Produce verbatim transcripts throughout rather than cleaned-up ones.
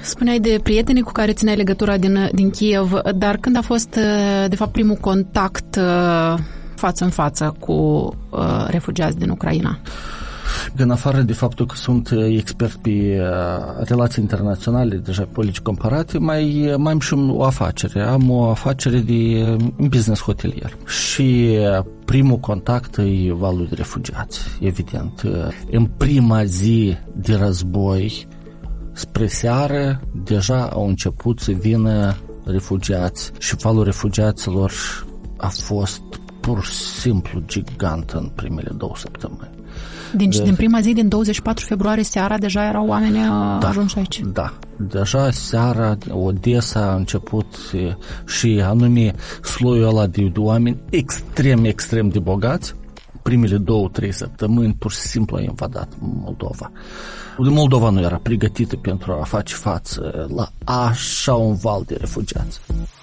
Spuneai de prietenii cu care țineai legătura din, din Kiev, dar când a fost, de fapt, primul contact față în față cu uh, refugiați din Ucraina? În afară de faptul că sunt expert pe relații internaționale, deja politici comparate, mai, mai am și o afacere. Am o afacere de business hotelier. Și primul contact e valul de refugiați, evident. În prima zi de război, spre seară, deja au început să vină refugiați și valul refugiaților a fost pur și simplu gigant în primele două săptămâni. Din, de, din prima zi, din douăzeci și patru februarie, seara, deja erau oameni da, ajunși aici. Da, deja seara, Odessa a început și anume sloiul ăla de oameni extrem, extrem de bogați. Primele două, trei săptămâni, pur și simplu a invadat Moldova. Moldova nu era pregătită pentru a face față la așa un val de refugiați.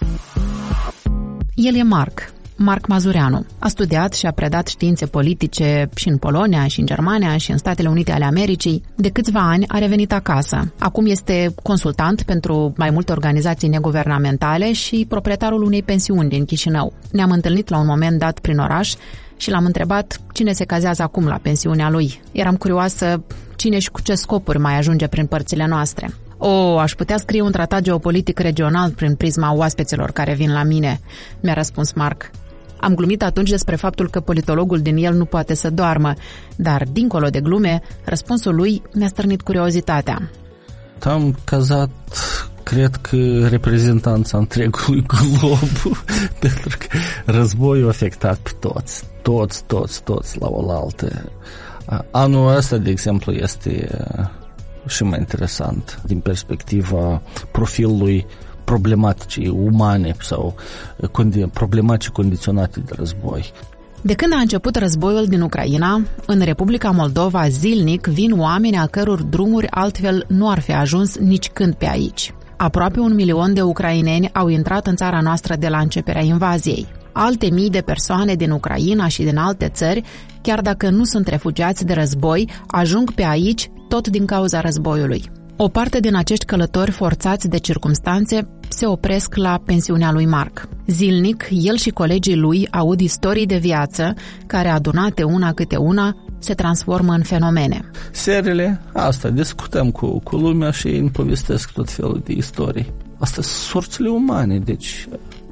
El e Marc. Marc Mazureanu. A studiat și a predat științe politice și în Polonia, și în Germania, și în Statele Unite ale Americii. De câțiva ani a revenit acasă. Acum este consultant pentru mai multe organizații neguvernamentale și proprietarul unei pensiuni din Chișinău. Ne-am întâlnit la un moment dat prin oraș și l-am întrebat cine se cazează acum la pensiunea lui. Eram curioasă cine și cu ce scopuri mai ajunge prin părțile noastre. O, aș putea scrie un tratat geopolitic regional prin prisma oaspeților care vin la mine, mi-a răspuns Marc. Am glumit atunci despre faptul că politologul din el nu poate să doarmă, dar, dincolo de glume, răspunsul lui mi-a stârnit curiozitatea. Am cazat, cred că, reprezentanța întregului glob, pentru că războiul a afectat pe toți, toți, toți, toți la oaltă. Anul ăsta, de exemplu, este și mai interesant din perspectiva profilului problematice umane sau problematice condiționate de război. De când a început războiul din Ucraina, în Republica Moldova zilnic vin oameni a căror drumuri altfel nu ar fi ajuns nici când pe aici. Aproape un milion de ucraineni au intrat în țara noastră de la începerea invaziei. Alte mii de persoane din Ucraina și din alte țări, chiar dacă nu sunt refugiați de război, ajung pe aici tot din cauza războiului. O parte din acești călători forțați de circumstanțe se opresc la pensiunea lui Marc. Zilnic, el și colegii lui aud istorii de viață care, adunate una câte una, se transformă în fenomene. Serile, asta, discutăm cu, cu lumea și îmi povestesc tot felul de istorii. Asta sunt sorțile umane, deci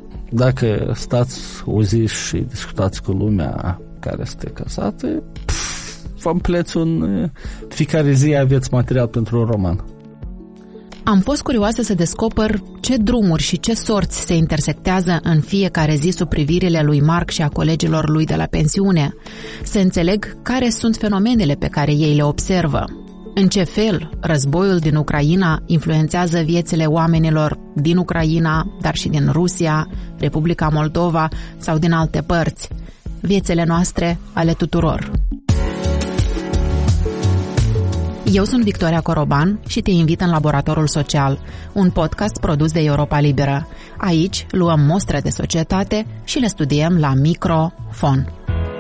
dacă stați o zi și discutați cu lumea care este casată, vă împleți un... fiecare zi aveți material pentru un roman. Am fost curioasă să descoper ce drumuri și ce sorți se intersectează în fiecare zi sub privirile lui Marc și a colegilor lui de la pensiune, să înțeleg care sunt fenomenele pe care ei le observă. În ce fel războiul din Ucraina influențează viețile oamenilor din Ucraina, dar și din Rusia, Republica Moldova sau din alte părți. Viețile noastre ale tuturor. Eu sunt Victoria Coroban și te invit în Laboratorul Social, un podcast produs de Europa Liberă. Aici luăm mostre de societate și le studiem la microfon.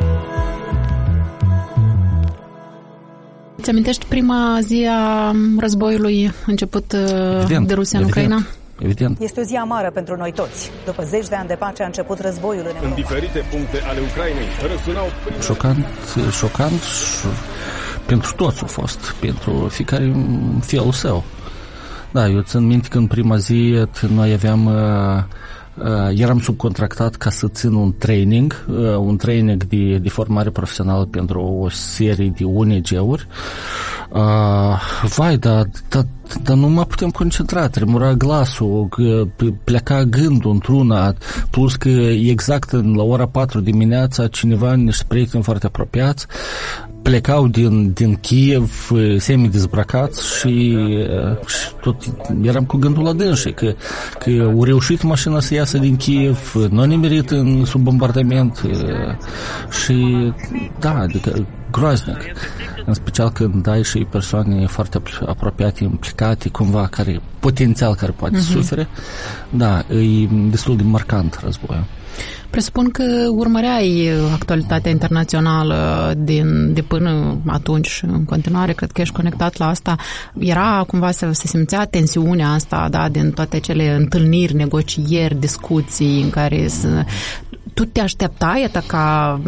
Îți amintești prima zi a războiului început evident, de Rusia în evident. Ucraina? Evident. Este o zi amară pentru noi toți. După zeci de ani de pace a început războiul în Europa. În diferite puncte ale Ucrainei răsunau... Șocant, șocant pentru toți a fost, pentru fiecare în felul său. Da, eu țin minte că în prima zi noi aveam... Uh, eram subcontractat ca să țin un training, uh, un training de, de formare profesională pentru o serie de O N G-uri. Uh, vai, dar da, da nu mă putem concentra, tremura glasul, pleca gândul într-una, plus că exact la ora patru dimineața cineva, niște prieteni foarte apropiați, plecau din, din Kiev semi-dezbrăcați și, și tot eram cu gândul la dânsii că, că au reușit mașina să iasă din Kiev, nu a nimerit în sub bombardament și da, adică groaznic, în special când ai și persoane foarte apropiate, implicate cumva, care potențial care poate uh-huh. sufere, da, e destul de marcant războiul. Presupun că urmăreai actualitatea internațională din, de până atunci și în continuare, cred că ești conectat la asta. Era cumva să se simțea tensiunea asta, da, din toate cele întâlniri, negocieri, discuții în care să... Tu te așteptai ca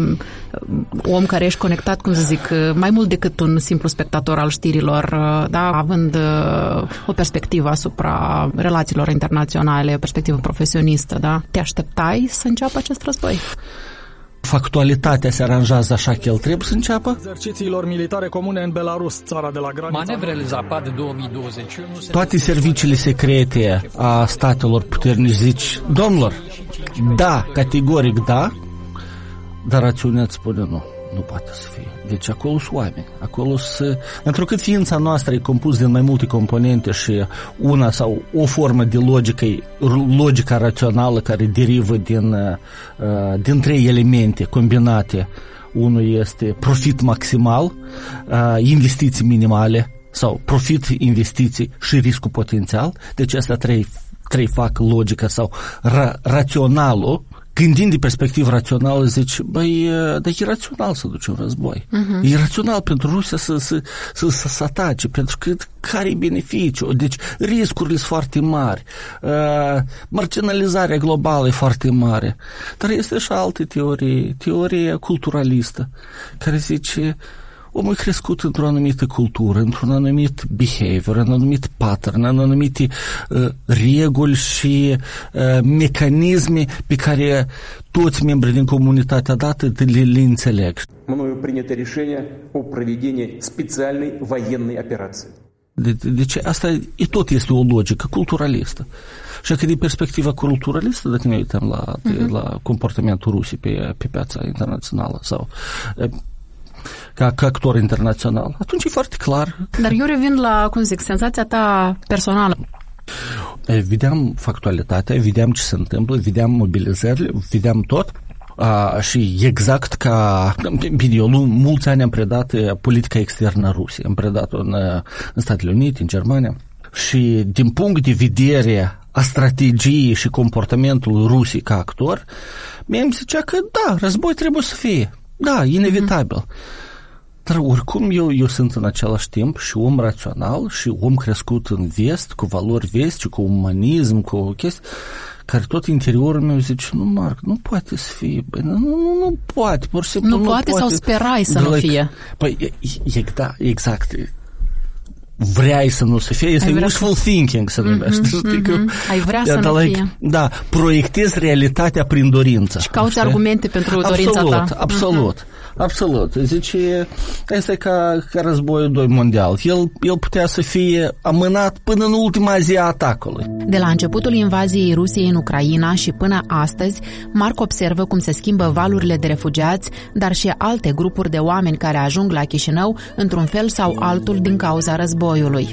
om care ești conectat, cum să zic, mai mult decât un simplu spectator al știrilor, da, având o perspectivă asupra relațiilor internaționale, o perspectivă profesionistă, da? Te așteptai să înceapă acest război? Factualitatea se aranjează așa că el trebuie să înceapă? Exercițiilor militare comune în Belarus, țara de la granița... Manevrele Zapad două mii douăzeci și unu... Toate serviciile secrete a statelor puternici zici, domnilor, da, categoric da, dar rațiunea îți spune nu, nu poate să fie. Deci acolo sunt oameni, acolo sunt... Pentru că ființa noastră e compus din mai multe componente și una sau o formă de logică, logica rațională care derivă din, uh, din trei elemente combinate. Unul este profit maximal, uh, investiții minimale sau profit, investiții și riscul potențial. Deci astea trei, trei fac logica sau ra- raționalul. Gândind de perspectivă rațională, zici, băi, dar e rațional să duci un război. Uh-huh. E rațional pentru Rusia să, să, să, să, să atace, pentru că care e beneficiul? Deci riscurile sunt foarte mari, uh, marginalizarea globală e foarte mare. Dar este și alte teorii, teoria culturalistă, care zice, omul e crescut într-o anumită cultură, într-un anumit behavior, în anumit pattern, în anumite uh, reguli și uh, mecanisme pe care toți membrii din comunitatea dată le, le înțeleg. Мною принято решение о проведении специальной военной операции. Deci asta e tot este o logică culturalistă. Și că din perspectiva culturalistă, dacă ne uităm la, uh-huh. la comportamentul Rusiei pe, pe piața internațională sau Ca, ca actor internațional, atunci e foarte clar. Dar eu revin la, cum zic, senzația ta personală. Vedeam factualitatea, vedeam ce se întâmplă, vedeam mobilizările, vedeam tot. A, și exact ca... Bine, eu mulți ani am predat politica externă a Rusiei, am predat-o în, în Statele Unite, în Germania. Și din punct de vedere a strategiei și comportamentul Rusiei ca actor, mi-am zicea că da, război trebuie să fie. Da, inevitabil. Mm-hmm. Dar oricum eu, eu sunt în același timp și om rațional și om crescut în vest, cu valori vestice, cu umanism, cu o chestie, care tot interiorul meu zice, nu, Marc, nu poate să fie, băi, nu, nu, nu poate, pur și simplu nu, nu poate. Nu poate sau sperai să like, nu fie? Păi, e, e, da, exact. Vreai să nu să fie, este wishful să... thinking, se numește. Mm-hmm, mm-hmm. Ai vrea să nu like, fie. Da, proiectezi realitatea prin dorință. Și cauți știi? Argumente pentru dorința absolut, ta. Absolut, mm-hmm. absolut. Zice, este ca, ca războiul doi mondial. El, el putea să fie amânat până în ultima zi a atacului. De la începutul invaziei Rusiei în Ucraina și până astăzi, Marc observă cum se schimbă valurile de refugiați, dar și alte grupuri de oameni care ajung la Chișinău într-un fel sau altul din cauza războiului.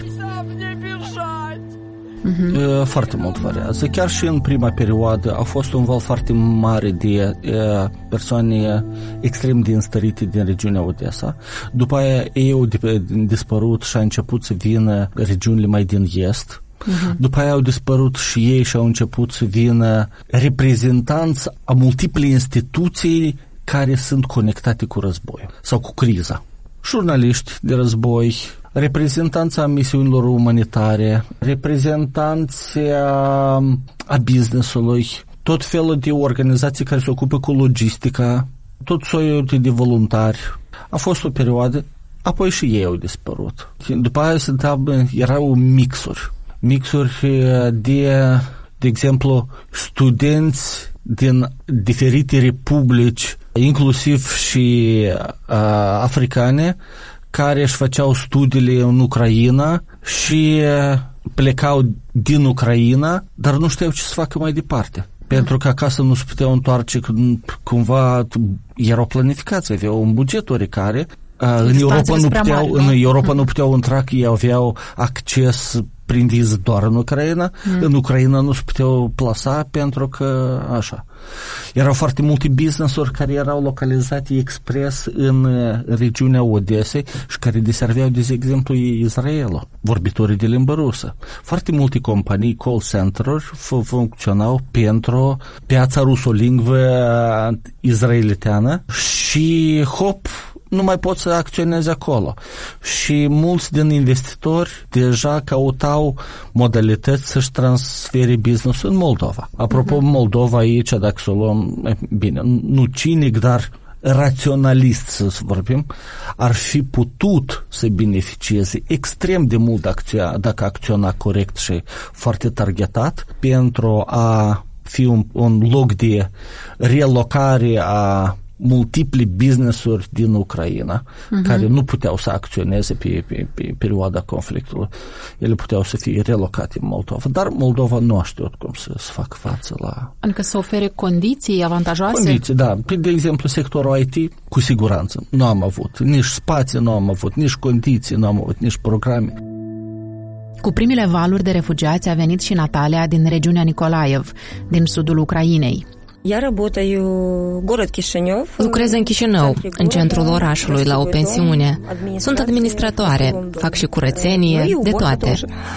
Mm-hmm. Foarte mult variază. Chiar și în prima perioadă a fost un val foarte mare de persoane extrem de înstărite din regiunea Odessa. După aia ei au dispărut și a început să vină regiunile mai din est. Uh-huh. După aia au dispărut și ei și au început să vină reprezentanți a multiple instituții care sunt conectate cu războiul sau cu criza. Jurnaliști de război, reprezentanța misiunilor umanitare, reprezentanți a, a business-ului, tot felul de organizații care se ocupă cu logistica, tot soiul de voluntari. A fost o perioadă, apoi și ei au dispărut. După aia se întâmplă, erau mixuri. Mixuri de, de exemplu, studenți din diferite republici, inclusiv și uh, africane, care își făceau studiile în Ucraina și plecau din Ucraina, dar nu știau ce să facă mai departe. Pentru că acasă nu se puteau întoarce, cumva erau planificați, aveau un buget oricare În Europa, nu puteau, mari, în Europa nu puteau intra, că ei aveau acces prin viză doar în Ucraina. Mm. În Ucraina nu se puteau plasa pentru că așa. Erau foarte multe business-uri care erau localizate expres în regiunea Odesei și care deserveau, de exemplu, Israelul, vorbitorii de limbă rusă. Foarte multe companii, call center-uri, f- funcționau pentru piața rusolingvă izraeliteană și hop, nu mai pot să acționeze acolo. Și mulți din investitori deja căutau modalități să-și transfere business-ul în Moldova. Apropo, uh-huh. Moldova aici, dacă să o luăm, bine, nu cinic, dar raționalist să vorbim, ar fi putut să beneficieze extrem de mult acția, dacă acționa corect și foarte targetat pentru a fi un, un loc de relocare a multiple business-uri din Ucraina, uh-huh. care nu puteau să acționeze pe, pe, pe perioada conflictului. Ele puteau să fie relocate în Moldova. Dar Moldova nu a știut cum să, să facă față la... Adică să ofere condiții avantajoase? Condiții, da. De exemplu, sectorul I T, cu siguranță, nu am avut. Nici spații nu am avut, nici condiții nu am avut, nici programe. Cu primele valuri de refugiați a venit și Natalia din regiunea Nikolaev, din sudul Ucrainei. Lucrez în Chișinău, în centrul orașului, la o pensiune. Sunt administratoare, fac și curățenie, de toate.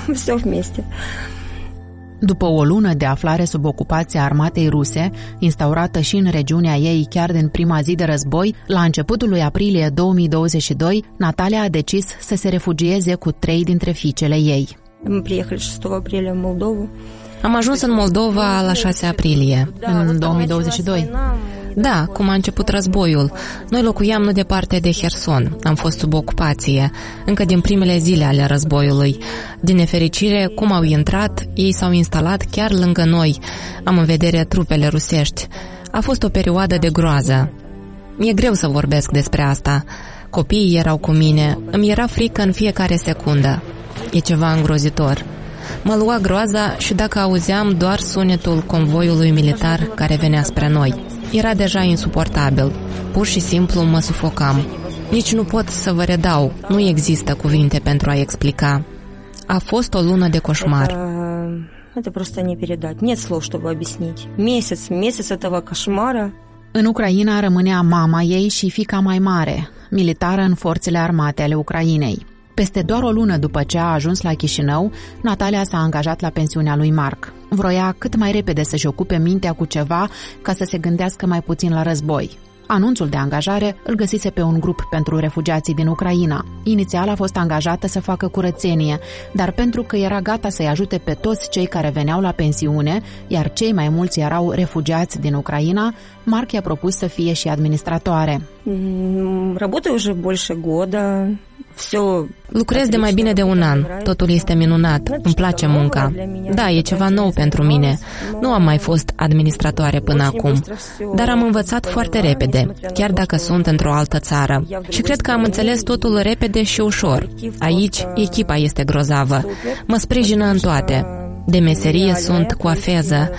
După o lună de aflare sub ocupația armatei ruse, instaurată și în regiunea ei chiar din prima zi de război, la începutul lui aprilie două mii douăzeci și doi, Natalia a decis să se refugieze cu trei dintre fiicele ei. Am ajuns în Moldova la șase aprilie. În două mii douăzeci și doi? Da, cum a început războiul. Noi locuiam nu departe de Herson. Am fost sub ocupație, încă din primele zile ale războiului. Din nefericire, cum au intrat, ei s-au instalat chiar lângă noi. Am în vedere trupele rusești. A fost o perioadă de groază. Mi-e greu să vorbesc despre asta. Copiii erau cu mine. Îmi era frică în fiecare secundă. E ceva îngrozitor. Mă lua groaza și dacă auzeam doar sunetul convoiului militar care venea spre noi. Era deja insuportabil. Pur și simplu mă sufocam. Nici nu pot să vă redau. Nu există cuvinte pentru a explica. A fost o lună de coșmar. Это просто не передать. Нет слов, чтобы объяснить. Месяц, месяц этого кошмара. În Ucraina rămânea mama ei și fiica mai mare, militară în forțele armate ale Ucrainei. Peste doar o lună după ce a ajuns la Chișinău, Natalia s-a angajat la pensiunea lui Marc. Vroia cât mai repede să-și ocupe mintea cu ceva ca să se gândească mai puțin la război. Anunțul de angajare îl găsise pe un grup pentru refugiații din Ucraina. Inițial a fost angajată să facă curățenie, dar pentru că era gata să-i ajute pe toți cei care veneau la pensiune, iar cei mai mulți erau refugiați din Ucraina, Marc i-a propus să fie și administratoare. Работаю уже больше года. Lucrez de mai bine de un an. Totul este minunat. Îmi place munca. Da, e ceva nou pentru mine. Nu am mai fost administratoare până acum, dar am învățat foarte repede, chiar dacă sunt într-o altă țară. Și cred că am înțeles totul repede și ușor. Aici, echipa este grozavă. Mă sprijină în toate. De meserie sunt coafeză.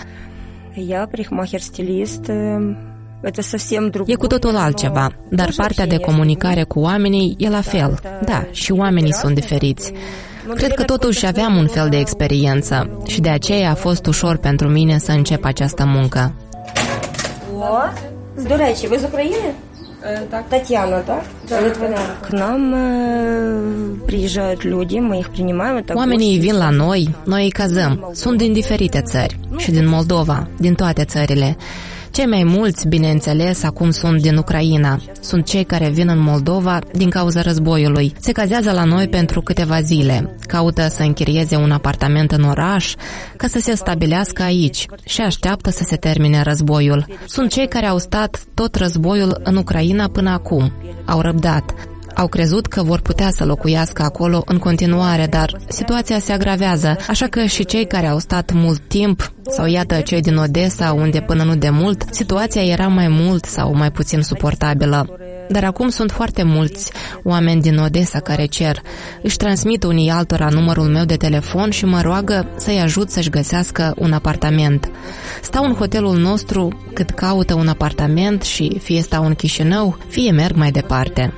E cu totul altceva, dar partea de comunicare cu oamenii e la fel. Da, și oamenii sunt diferiți. Cred că totuși aveam un fel de experiență și de aceea a fost ușor pentru mine să încep această muncă. Здравствуйте, вы из Украины? Татьяна, да? К нам приезжают люди, мы их принимаем. Oamenii vin la noi, noi îi cazăm. Sunt din diferite țări și din Moldova, din toate țările. Cei mai mulți, bineînțeles, acum sunt din Ucraina. Sunt cei care vin în Moldova din cauza războiului. Se cazează la noi pentru câteva zile. Caută să închirieze un apartament în oraș ca să se stabilească aici și așteaptă să se termine războiul. Sunt cei care au stat tot războiul în Ucraina până acum. Au răbdat. Au crezut că vor putea să locuiască acolo în continuare, dar situația se agravează, așa că și cei care au stat mult timp, sau iată cei din Odessa, unde până nu de mult, situația era mai mult sau mai puțin suportabilă. Dar acum sunt foarte mulți oameni din Odessa care cer. Își transmit unii altora numărul meu de telefon și mă roagă să-i ajut să-și găsească un apartament. Stau în hotelul nostru cât caută un apartament și fie stau în Chișinău, fie merg mai departe.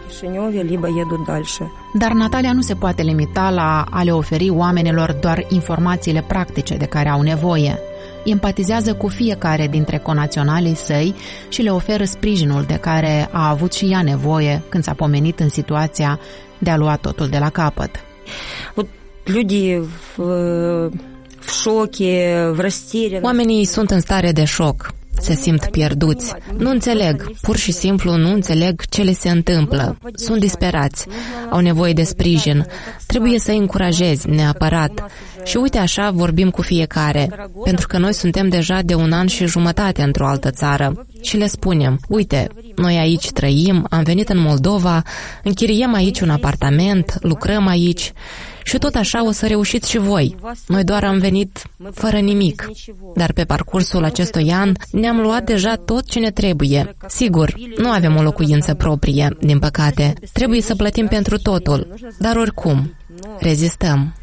Dar Natalia nu se poate limita la a le oferi oamenilor doar informațiile practice de care au nevoie. Empatizează cu fiecare dintre conaționalii săi și le oferă sprijinul de care a avut și ea nevoie când s-a pomenit în situația de a lua totul de la capăt. Oamenii sunt în stare de șoc. Se simt pierduți. Nu înțeleg, pur și simplu nu înțeleg ce le se întâmplă. Sunt disperați, au nevoie de sprijin. Trebuie să-i încurajezi, neapărat. Și uite așa vorbim cu fiecare, pentru că noi suntem deja de un an și jumătate într-o altă țară. Și le spunem, uite, noi aici trăim, am venit în Moldova, închiriem aici un apartament, lucrăm aici. Și tot așa o să reușiți și voi. Noi doar am venit fără nimic. Dar pe parcursul acestui an ne-am luat deja tot ce ne trebuie. Sigur, nu avem o locuință proprie, din păcate. Trebuie să plătim pentru totul. Dar oricum, rezistăm.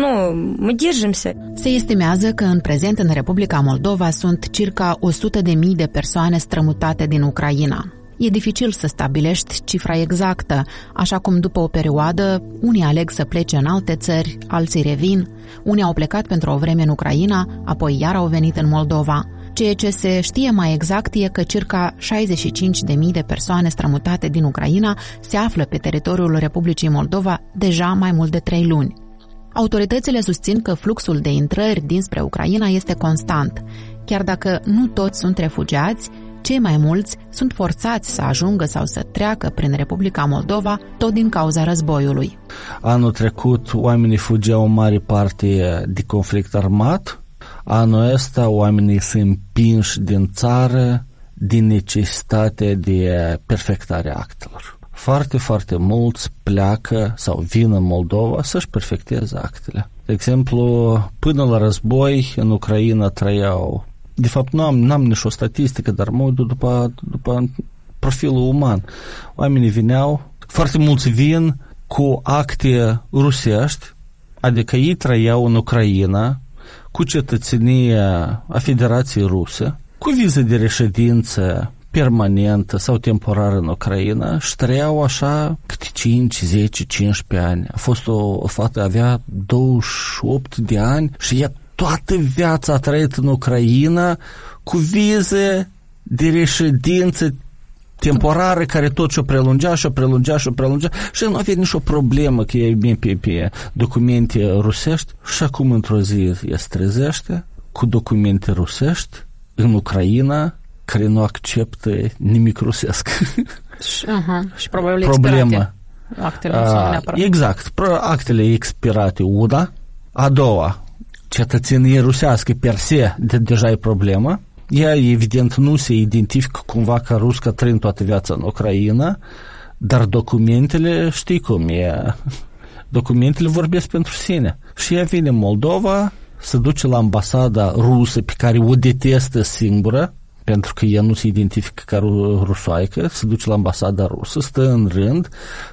Se estimează că în prezent în Republica Moldova sunt circa o sută de mii de persoane strămutate din Ucraina. E dificil să stabilești cifra exactă, așa cum după o perioadă unii aleg să plece în alte țări, alții revin, unii au plecat pentru o vreme în Ucraina, apoi iar au venit în Moldova. Ceea ce se știe mai exact e că circa șaizeci și cinci de mii de persoane strămutate din Ucraina se află pe teritoriul Republicii Moldova deja mai mult de trei luni. Autoritățile susțin că fluxul de intrări dinspre Ucraina este constant, chiar dacă nu toți sunt refugiați. Cei mai mulți sunt forțați să ajungă sau să treacă prin Republica Moldova tot din cauza războiului. Anul trecut oamenii fugeau în mare parte de conflict armat. Anul ăsta oamenii se împinși din țară din necesitatea de perfectare actelor. Foarte, foarte mulți pleacă sau vin în Moldova să-și perfecteze actele. De exemplu, până la război în Ucraina trăiau. De fapt, nu am, n-am nici o statistică, dar mă uit după, după profilul uman. Oamenii vineau, foarte mulți vin cu acte rusești, adică ei trăiau în Ucraina, cu cetățenie a Federației Ruse, cu viză de reședință permanentă sau temporară în Ucraina și trăiau așa câte cinci, zece, cincisprezece ani. A fost o, o fată, avea douăzeci și opt de ani și ea toată viața a trăit în Ucraina cu vize de reședință temporară care tot și-o prelungea și-o prelungea și-o prelungea și nu avea nicio problemă că e bine pe, pe documente rusești și acum într-o zi ea se trezește cu documente rusești în Ucraina care nu acceptă nimic rusesc. Și, uh-huh. și probabil problema. Actele nu sunt neapărat. Exact. Actele expirate, una. A doua, cetățenie rusească per se, de, deja e problema. Ea, evident, nu se identifică cumva ca ruscă trăind toată viața în Ucraina, dar documentele, știi cum e, documentele vorbesc pentru sine. Și ea vine în Moldova, se duce la ambasada rusă pe care o detestă singură, pentru că ea nu se identifică ca rusoaică, se duce la ambasada rusă, stă în rând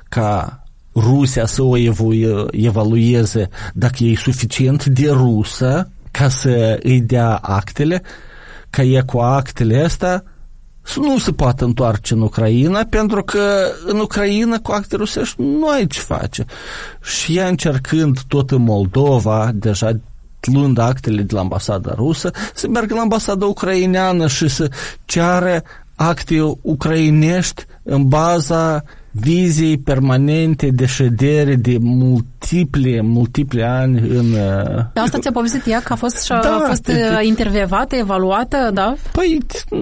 ca Rusia să o evalueze dacă e suficient de rusă ca să îi dea actele, ca ea cu actele astea să nu se poată întoarce în Ucraina, pentru că în Ucraina cu acte rusești nu ai ce face. Și ea încercând tot în Moldova, deja luând actele de la ambasada rusă, să meargă la ambasada ucraineană și să ceară acte ucrainești în baza vizii permanente de ședere de multiple, multiple ani în... Pe asta ți-a povestit ea că a fost, da, a fost de, intervievată, evaluată, da? Păi,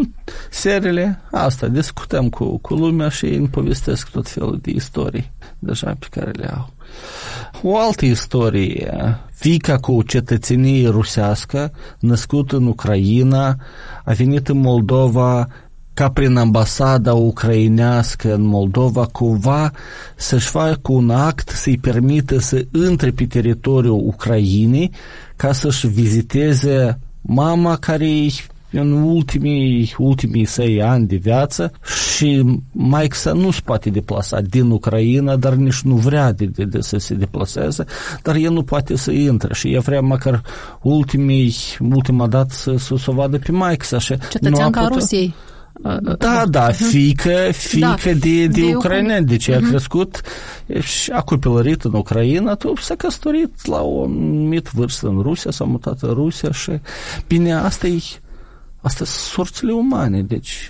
seriile asta, discutăm cu, cu lumea și îmi povestesc tot felul de istorii deja pe care le au. O altă istorie, fiica cu cetățenie rusească, născută în Ucraina, a venit în Moldova ca prin ambasada ucrainească în Moldova cumva să-și facă un act să-i permită să intre pe teritoriul Ucrainei ca să-și viziteze mama care în ultimii, ultimii săi ani de viață și maică nu se poate deplasa din Ucraina, dar nici nu vrea de, de, de să se deplaseze, dar el nu poate să intre și ea vrea măcar ultimii, ultima dată să, să, să o vadă pe maică. Cetățeanca Rusiei. Da, da, fiică, fiică da, de, de, de ucraineni, deci uh-huh. a crescut și a copilărit în Ucraina, tu s-a căsătorit la o anumită vârstă în Rusia, s-a mutat în Rusia și, bine, asta e, asta sunt sorțile umane, deci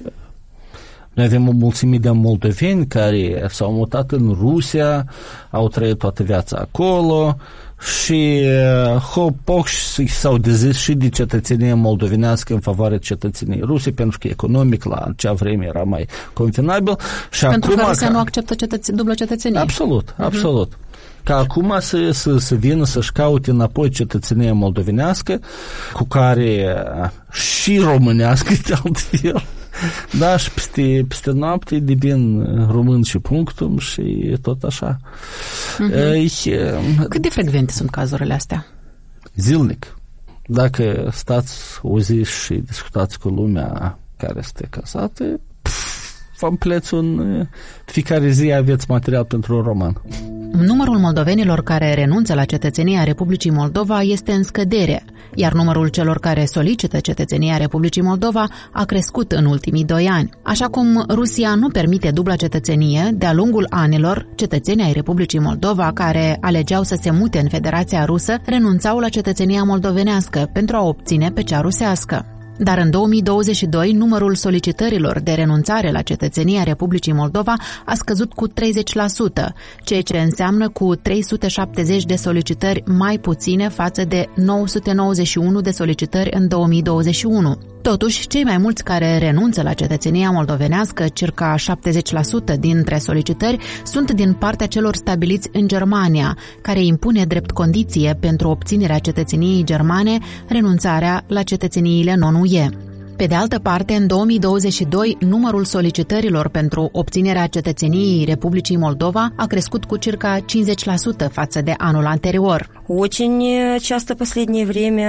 noi avem o mulțime de moldoveni care s-au mutat în Rusia, au trăit toată viața acolo și hop, s-au dezis și de cetățenie moldovenească în favoarea cetățeniei ruse, pentru că economic la acea vreme era mai confinabil. Și pentru acum, că Rusia ca... nu acceptă cetăț... dublă cetățenie. Absolut, absolut. Uh-huh. Ca acum să, să, să vină să-și caute înapoi cetățenia moldovenească, cu care și românească de altfel. Da, și peste, peste noapte devin român și punctum și tot așa. Uh-huh. E, Cât de frecvente sunt cazurile astea? Zilnic. Dacă stați o zi și discutați cu lumea care este casată, vă împleți un... fiecare zi aveți material pentru un roman. Numărul moldovenilor care renunță la cetățenia Republicii Moldova este în scădere, iar numărul celor care solicită cetățenia Republicii Moldova a crescut în ultimii doi ani. Așa cum Rusia nu permite dubla cetățenie, de-a lungul anilor, cetățenii ai Republicii Moldova care alegeau să se mute în Federația Rusă renunțau la cetățenia moldovenească pentru a obține pe cea rusească. Dar în două mii douăzeci și doi, numărul solicitărilor de renunțare la cetățenia Republicii Moldova a scăzut cu treizeci la sută, ceea ce înseamnă cu trei sute șaptezeci de solicitări mai puține față de nouă sute nouăzeci și unu de solicitări în două mii douăzeci și unu. Totuși, cei mai mulți care renunță la cetățenia moldovenească, circa șaptezeci la sută dintre solicitări, sunt din partea celor stabiliți în Germania, care impune drept condiție pentru obținerea cetățeniei germane renunțarea la cetățeniile non-U E. Pe de altă parte, în două mii douăzeci și doi, numărul solicitărilor pentru obținerea cetățeniei Republicii Moldova a crescut cu circa cincizeci la sută față de anul anterior. Очень часто в последнее время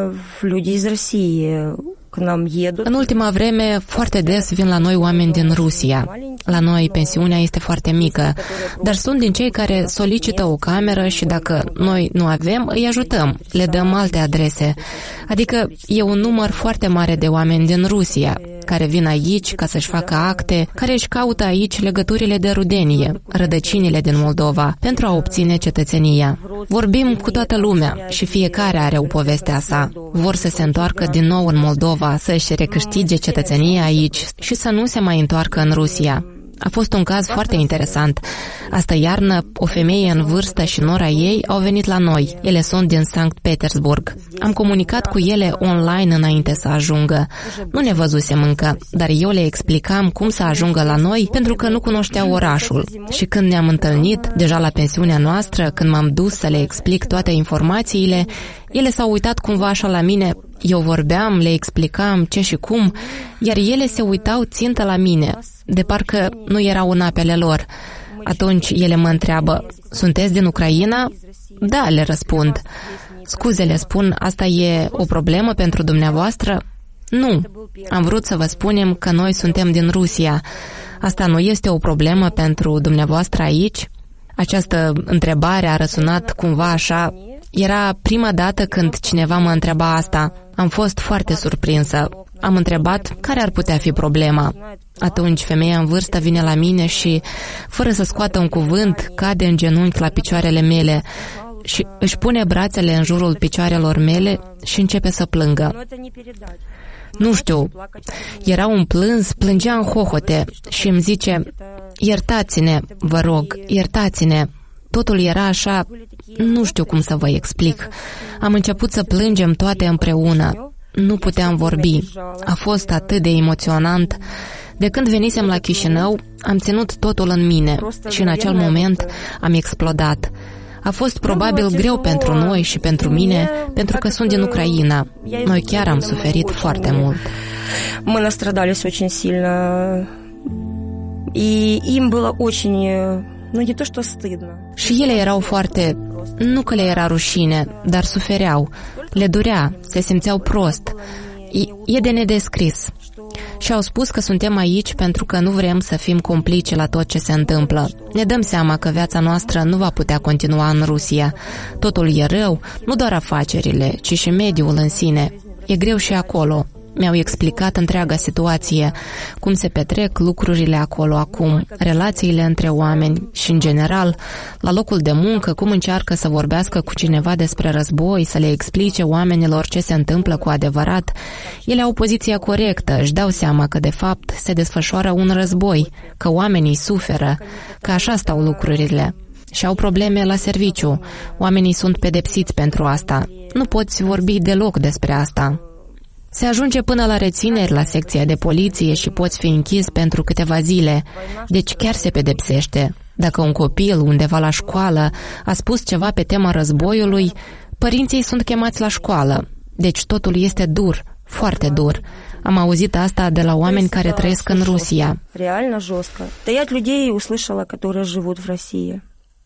люди из России к нам едут. În ultima vreme, foarte des vin la noi oameni din Rusia. La noi pensiunea este foarte mică, dar sunt din cei care solicită o cameră și dacă noi nu avem, îi ajutăm, le dăm alte adrese. Adică e un număr foarte mare de oameni din Rusia care vin aici ca să-și facă acte, care își caută aici legăturile de rudenie, rădăcinile din Moldova, pentru a obține cetățenia. Vorbim cu toată lumea și fiecare are o poveste a sa. Vor să se întoarcă din nou în Moldova, să-și recâștige cetățenia aici și să nu se mai întoarcă în Rusia. A fost un caz foarte interesant. Astă iarnă, o femeie în vârstă și nora ei au venit la noi. Ele sunt din Sankt Petersburg. Am comunicat cu ele online înainte să ajungă. Nu ne văzusem încă, dar eu le explicam cum să ajungă la noi pentru că nu cunoșteau orașul. Și când ne-am întâlnit, deja la pensiunea noastră, când m-am dus să le explic toate informațiile, ele s-au uitat cumva așa la mine. Eu vorbeam, le explicam ce și cum, iar ele se uitau țintă la mine, de parcă nu erau în apele lor. Atunci ele mă întreabă, sunteți din Ucraina? Da, le răspund. Scuze, le spun, asta e o problemă pentru dumneavoastră? Nu, am vrut să vă spunem că noi suntem din Rusia. Asta nu este o problemă pentru dumneavoastră aici? Această întrebare a răsunat cumva așa. Era prima dată când cineva mă întreba asta. Am fost foarte surprinsă. Am întrebat care ar putea fi problema. Atunci femeia în vârstă vine la mine și, fără să scoată un cuvânt, cade în genunchi la picioarele mele și își pune brațele în jurul picioarelor mele și începe să plângă. Nu știu, era un plâns, plângea în hohote și îmi zice, iertați-ne, vă rog, iertați-ne. Totul era așa, nu știu cum să vă explic. Am început să plângem toate împreună. Nu puteam vorbi. A fost atât de emoționant. De când venisem la Chișinău, am ținut totul în mine și în acel moment am explodat. A fost probabil greu pentru noi și pentru mine, pentru că sunt din Ucraina. Noi chiar am suferit foarte mult. Мы настрадались очень сильно. И им было очень, ну не то что стыдно. Și ele erau foarte, nu că le era rușine, dar sufereau. Le durea, se simțeau prost. E, e de nedescris. Și au spus că suntem aici pentru că nu vrem să fim complici la tot ce se întâmplă. Ne dăm seama că viața noastră nu va putea continua în Rusia. Totul e rău, nu doar afacerile, ci și mediul în sine. E greu și acolo. Mi-au explicat întreaga situație, cum se petrec lucrurile acolo acum, relațiile între oameni și, în general, la locul de muncă, cum încearcă să vorbească cu cineva despre război, să le explice oamenilor ce se întâmplă cu adevărat. Ele au poziția corectă, își dau seama că, de fapt, se desfășoară un război, că oamenii suferă, că așa stau lucrurile. Și au probleme la serviciu. Oamenii sunt pedepsiți pentru asta. Nu poți vorbi deloc despre asta. Se ajunge până la rețineri la secția de poliție și poți fi închis pentru câteva zile. Deci chiar se pedepsește. Dacă un copil undeva la școală a spus ceva pe tema războiului, părinții sunt chemați la școală. Deci totul este dur, foarte dur. Am auzit asta de la oameni care trăiesc în Rusia. Реально жестко. Да я от людей услышала, которые живут в России.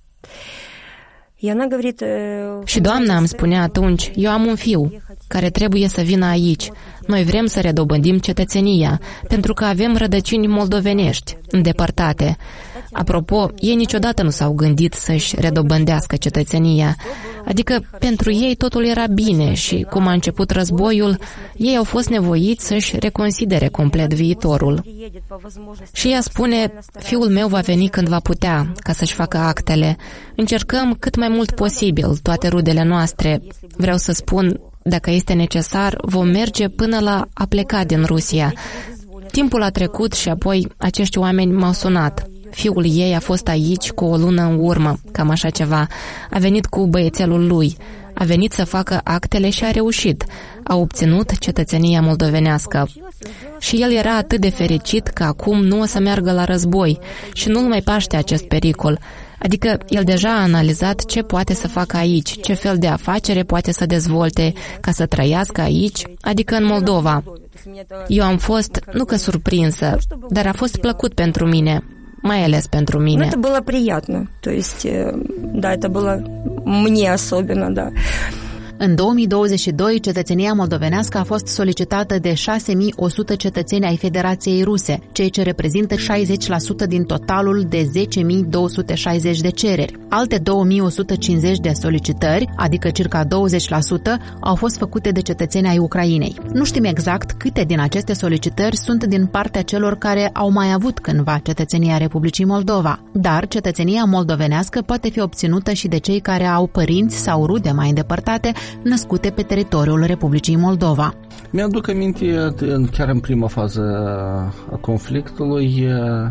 Și doamna îmi spunea atunci, eu am un fiu care trebuie să vină aici. Noi vrem să redobândim cetățenia, pentru că avem rădăcini moldovenești, îndepărtate. Apropo, ei niciodată nu s-au gândit să-și redobândească cetățenia. Adică pentru ei totul era bine și, cum a început războiul, ei au fost nevoiți să-și reconsidere complet viitorul. Și ea spune, fiul meu va veni când va putea, ca să-și facă actele. Încercăm cât mai mult posibil toate rudele noastre. Vreau să spun, dacă este necesar, vom merge până la a pleca din Rusia. Timpul a trecut și apoi acești oameni m-au sunat. Fiul ei a fost aici cu o lună în urmă, cam așa ceva. A venit cu băiețelul lui. A venit să facă actele și a reușit. A obținut cetățenia moldovenească. Și el era atât de fericit că acum nu o să meargă la război și nu-l mai paște acest pericol. Adică el deja a analizat ce poate să facă aici, ce fel de afacere poate să dezvolte ca să trăiască aici, adică în Moldova. Eu am fost, nu că surprinsă, dar a fost plăcut pentru mine, mai ales pentru mine. Это было приятно, то есть, да, это было мне особенно, да. În două mii douăzeci și doi, cetățenia moldovenească a fost solicitată de șase mii o sută cetățeni ai Federației Ruse, ceea ce reprezintă șaizeci la sută din totalul de zece mii două sute șaizeci de cereri. Alte două mii o sută cincizeci de solicitări, adică circa douăzeci la sută, au fost făcute de cetățeni ai Ucrainei. Nu știm exact câte din aceste solicitări sunt din partea celor care au mai avut cândva cetățenia Republicii Moldova, dar cetățenia moldovenească poate fi obținută și de cei care au părinți sau rude mai îndepărtate născute pe teritoriul Republicii Moldova. Mi-aduc aminte, chiar în prima fază a conflictului,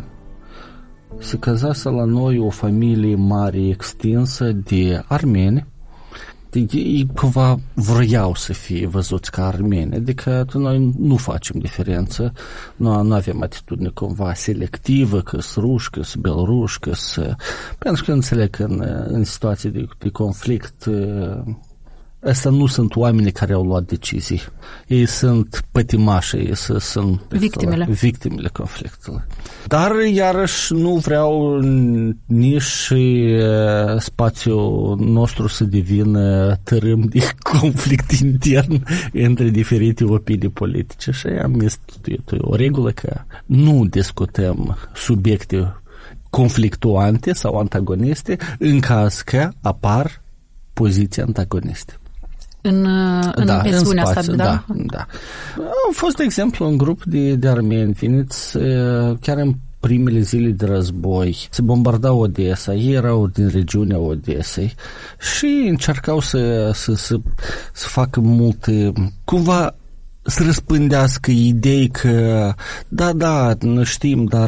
se căzase la noi o familie mare, extinsă de armeni. Ei cumva vreau să fie văzuți ca armeni, adică noi nu facem diferență, noi nu avem atitudine cumva selectivă, că-s ruși, că-s beloruși, că-s... Pentru că înțeleg că în, în situații de, de conflict ăsta nu sunt oameni care au luat decizii. Ei sunt pătimași, ei sunt victimele. victimele conflictului. Dar, iarăși, nu vreau nici spațiul nostru să devină tărâm de conflict intern între diferite opinii politice. Și am instituit o regulă că nu discutăm subiecte conflictuante sau antagoniste în caz că apar poziții antagoniste. În, în da, pensiunea în asta, da? Da, da. A fost, de exemplu, un grup de, de armeni veniți chiar în primele zile de război. Se bombarda Odessa, ei erau din regiunea Odesei și încercau să, să, să, să facă multe, cumva să răspândească idei că da, da, nu știm, dar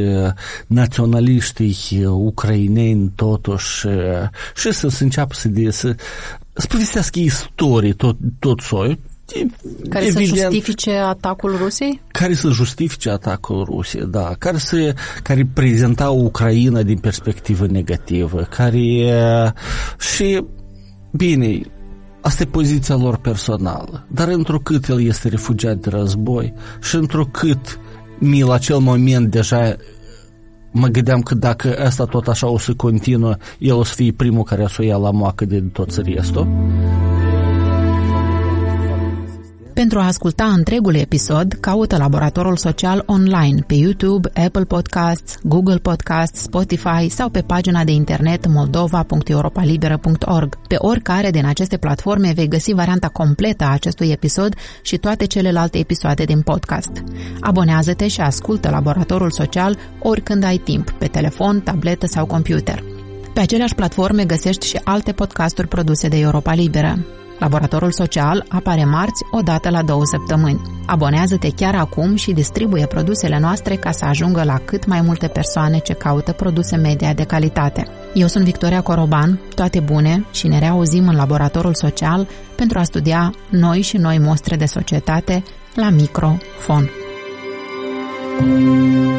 naționaliștii ucraineni totuși și să, să înceapă să, de, să să povestească istorii tot, tot soiul. Care evident, să justifice atacul Rusiei? Care să justifice atacul Rusiei, da. Care, să, care prezenta Ucraina din perspectivă negativă. Care... Și, bine, asta e poziția lor personală. Dar întrucât el este refugiat de război și întrucât mie la acel moment deja mă gândeam că dacă asta tot așa o să continuă, el o să fie primul care o să o ia la moacă de tot restul. Pentru a asculta întregul episod, caută Laboratorul Social online pe YouTube, Apple Podcasts, Google Podcasts, Spotify sau pe pagina de internet moldova punct europa liberă punct org. Pe oricare din aceste platforme vei găsi varianta completă a acestui episod și toate celelalte episoade din podcast. Abonează-te și ascultă Laboratorul Social oricând ai timp, pe telefon, tabletă sau computer. Pe aceleași platforme găsești și alte podcasturi produse de Europa Liberă. Laboratorul Social apare marți o dată la două săptămâni. Abonează-te chiar acum și distribuie produsele noastre ca să ajungă la cât mai multe persoane ce caută produse media de calitate. Eu sunt Victoria Coroban, toate bune și ne reauzim în Laboratorul Social pentru a studia noi și noi mostre de societate la microfon.